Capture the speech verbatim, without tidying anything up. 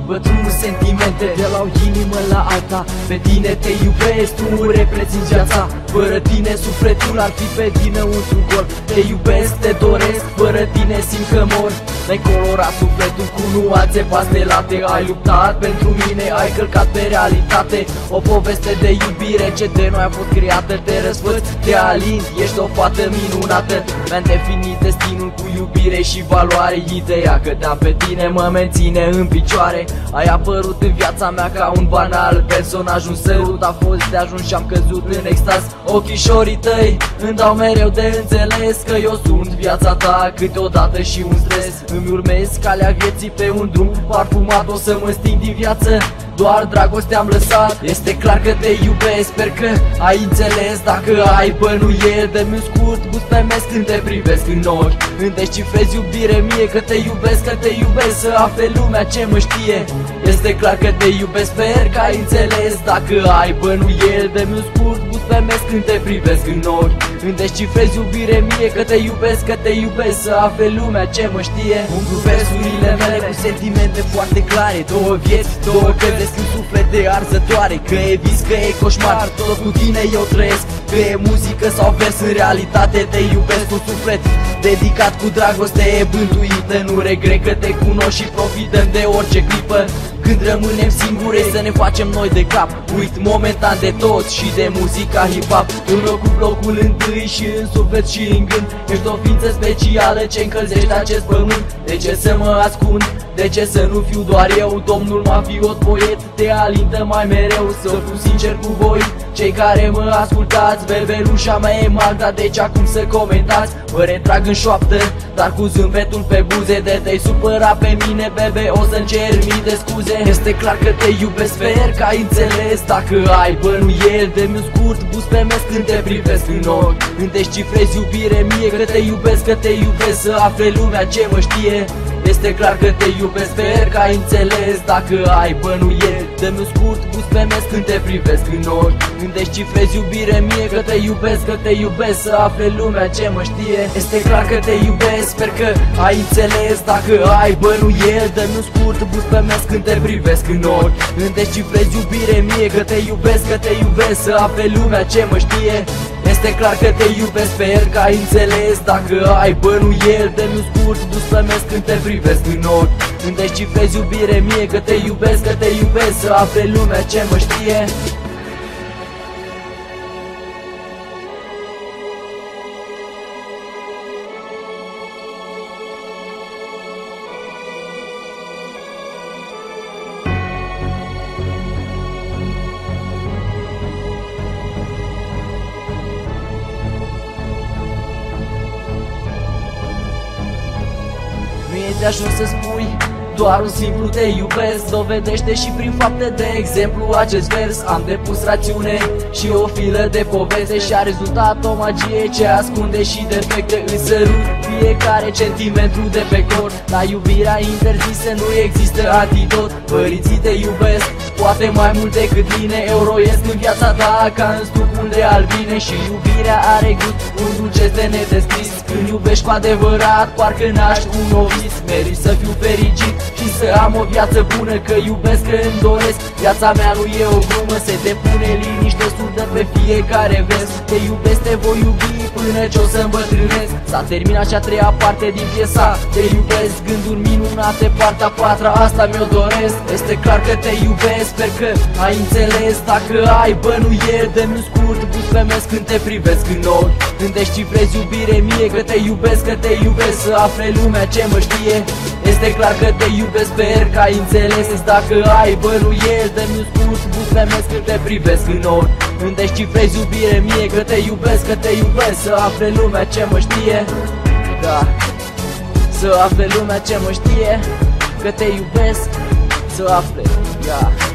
bătrân sentimente de la o inimă la alta. Pe tine te iubesc, tu reprezinți viața. Fără tine sufletul ar fi pe dinăuntru gol. Te iubesc, te doresc, fără tine simt că mor. Mi-ai colorat sufletul cu nuanțe pastelate. Ai luptat pentru mine, ai călcat pe realitate. O poveste de iubire ce de noi a fost creată. Te răsfăț, te alin, ești o fată minunată. Mi-am definit destinul cu iubire și valoare. Ideea că da pe tine mă menține în picioare. Ai apărut în viața mea ca un banal personaj. Un sărut a fost de ajuns și am căzut în extaz. Ochișorii tăi îmi dau mereu de înțeles că eu sunt viața ta, câteodată și un stres. Îmi urmez calea vieții pe un drum parfumat. O să mă sting din viață, doar dragoste am lăsat. Este clar că te iubesc, sper că ai înțeles. Dacă ai bănuieli, dă-mi un scurt gust pe mes când te privesc în ochi. Îmi descifrezi iubire mie, că te iubesc, că te iubesc, să afle lumea ce mă știe. Este clar că te iubesc, sper că ai înțeles. Dacă ai bănuieli, dă-mi un scurt gust pe mes când te privesc în ochi. Îmi descifrezi iubire mie, că te iubesc, că te iubesc, să afle lumea ce mă știe. Umplu versurile mele cu sentimente foarte clare. Două vieți, două căți în suflete arzătoare. Că e vis, că e coșmar, tot cu tine eu trăiesc. Că e muzică sau vers, în realitate te iubesc. Un suflet dedicat cu dragoste e bântuită. Nu regret că te cunosc și profităm de orice clipă. Când rămânem singuri să ne facem noi de cap. Uit momentan de toți și de muzica hip-hop. Eu ocup locul întâi și în suflet și în gând. Ești o ființă specială ce încălzește acest pământ. De ce să mă ascund? De ce să nu fiu doar eu? Domnul mafiot poet te alintă mai mereu. Să fiu sincer cu voi, cei care mă ascultați. Bebelușa mea e Magda, deci acum să comentați. Vă retrag în șoaptă, dar cu zâmbetul pe buze. De te-ai supăra pe mine, bebe, o să-mi cer mii de scuze. Este clar că te iubesc, sper că ai înțeles. Dacă ai bănuieli, dă-mi un scurt bus pe mes când te privesc în ochi. Îmi descifrezi iubire mie, că te iubesc, că te iubesc, să afle lumea ce mă știe. Este clar că te iubesc, sper că ai înțeles. Dacă ai bănuieli, dă-mi un scurt bus pe mes când te privesc în ochi. Îmi descifrezi iubire mie, că te iubesc, că te iubesc, să afle lumea ce mă știe. Este clar că te iubesc, sper că ai înțeles. Dacă ai bănuieli, dă-mi un scurt bus pe mes când te privesc în ochi. Îmi descifrezi iubire mie, că te iubesc, că te iubesc, să afle lumea ce mă știe. Este clar că te iubesc, sper că ai înțeles. Dacă ai bănuieli, dă-mi un scurt bus pe mes când te privesc în ochi. Îmi descifrezi iubire mie, că te iubesc, că te iubesc, să afle lumea ce mă știe. Nu e de ajuns să spui doar un simplu te iubesc. Dovedește și prin fapte, de exemplu acest vers. Am depus rațiune și o filă de poveste și a rezultat o magie ce ascunde și defecte. Îți sărut fiecare centimetru de pe corp. La iubirea interzisă nu există antidot. Părinții te iubesc, poate mai mult decât mine. Eu roiesc în viața ta ca în stupul de albine. Și iubirea are gust, un dulce de nedescris. Când iubești cu adevărat, parcă naști un nou vis. Meriți să fiu fericit și să am o viață bună, că iubesc, că îmi doresc. Viața mea nu e o glumă, se depune liniște surdă pe fiecare vers. Te iubesc, te voi iubi până ce o să îmbătrânesc. S-a terminat și a treia parte din piesa Te iubesc, gânduri minunate, partea a patra, asta mi-o doresc. Este clar că te iubesc, sper că ai înțeles. Dacă ai bănuieli, dă-mi un scurt bus pe mes când te privesc în ochi. Îmi descifrezi iubire mie, că te iubesc, că te iubesc, să afle lumea ce mă știe. Este clar că te iubesc, sper că ai înțeles. Dacă ai bănuieli, dă-mi un scurt bus pe mes când te privesc în ochi. Îmi descifrezi iubire mie, că te iubesc, că te iubesc, să afle lumea ce mă știe. Da, să afle lumea ce mă știe, că te iubesc, să afle, da.